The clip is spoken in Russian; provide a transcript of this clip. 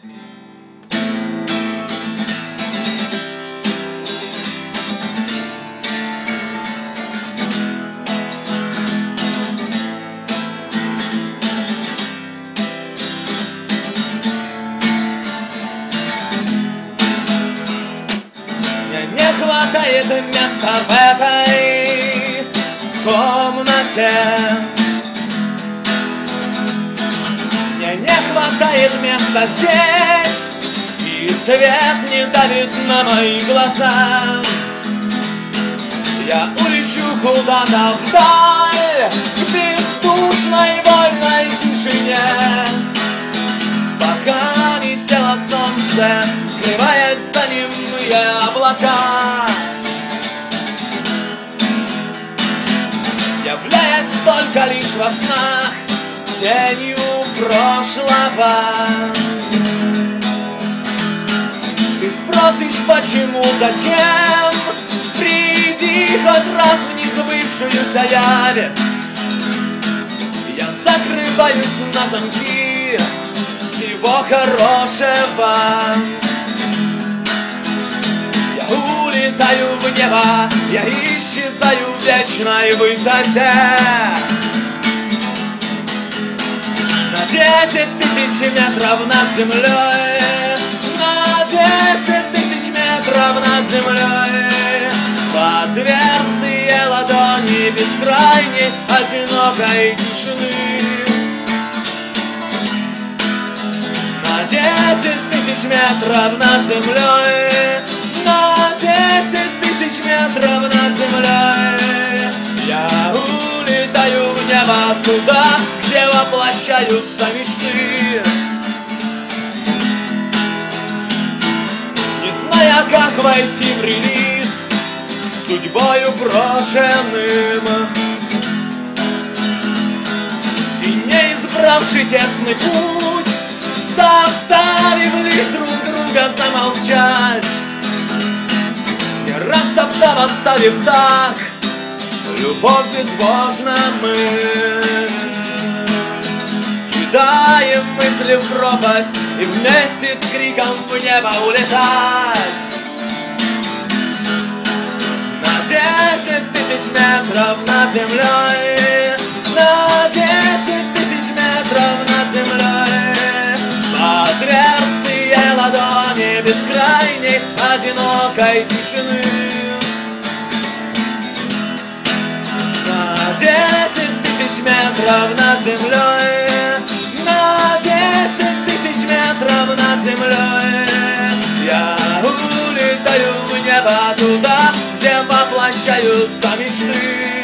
Мне не хватает места в этой комнате. Мне не хватает места здесь, и свет не давит на мои глаза. Я улечу куда-то вдаль, к бездушной вольной тишине, пока не село солнце, скрываясь за немые облака, являясь только лишь во снах тенью прошлого. Ты спросишь, почему, зачем? Приди хоть раз в незабывшуюся явь. Я закрываюсь на замки всего хорошего. Я улетаю в небо, я исчезаю в вечной высоте. На 10 тысяч метров над землей, на 10 тысяч метров над землей, в отверстые ладони бескрайней одинокой тишины. На 10 тысяч метров над землей, на 10 тысяч метров над землей, я улетаю в небо туда, где воплощаются мечты. Не зная, как войти в релиз судьбою брошенным, и не избравший тесный путь, заставив лишь друг друга замолчать, не раз топтав, оставив так любовь безбожна мы. Кидаем мысли в пропасть и вместе с криком в небо улетать. На 10 тысяч метров над землей, на 10 тысяч метров над землей, в отверстые ладони бескрайней одинокой тишины. На 10 тысяч метров над землей, на 10 тысяч метров над землей, я улетаю в небо туда, где воплощаются мечты.